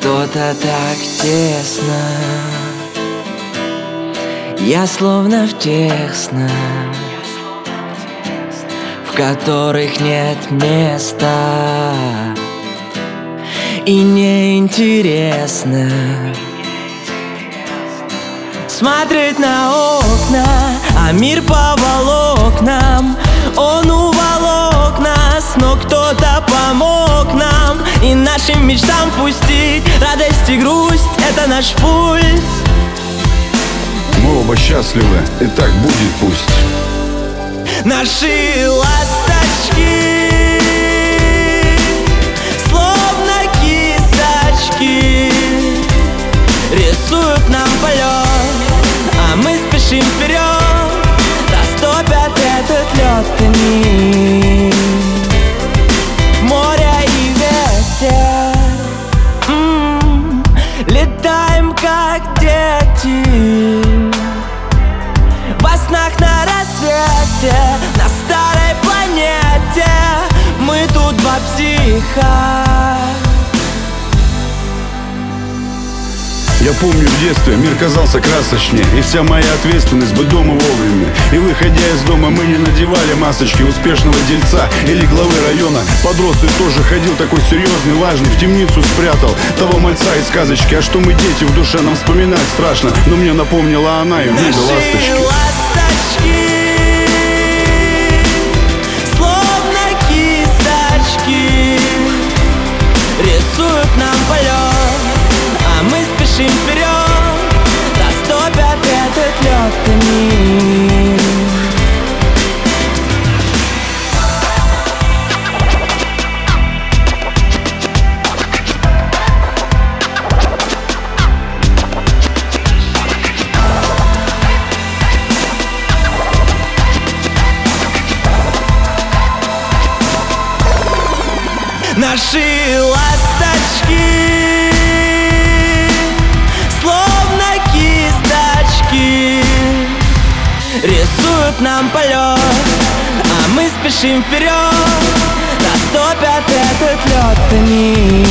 Что-то так тесно, я словно в тех снах, в которых нет места. И неинтересно смотреть на окна, а мир по волокнам. Он уволок нас, но кто-то помог нам и нашим мечтам пустить радость и грусть. Это наш пульс. Мы оба счастливы, и так будет пусть. Наши ласточки словно кисточки рисуют нам полет, а мы спешим вперед. Растопят этот лед они, море и ветер. Летаем как дети во снах на рассвете, на старой планете. Мы тут два психа. Я помню, в детстве мир казался красочнее, и вся моя ответственность быть дома вовремя. И выходя из дома, мы не надевали масочки успешного дельца или главы района. Подрос и тоже ходил такой серьезный, важный, в темницу спрятал того мальца из сказочки. А что мы дети, в душе нам вспоминать страшно, но мне напомнила она и в виде ласточки. Словно кисточки рисуют нам полет, а мы спешим вперед. Растопят этот лед они. Наши ласточки словно кисточки рисуют нам полет, а мы спешим вперед. Растопят этот лед они.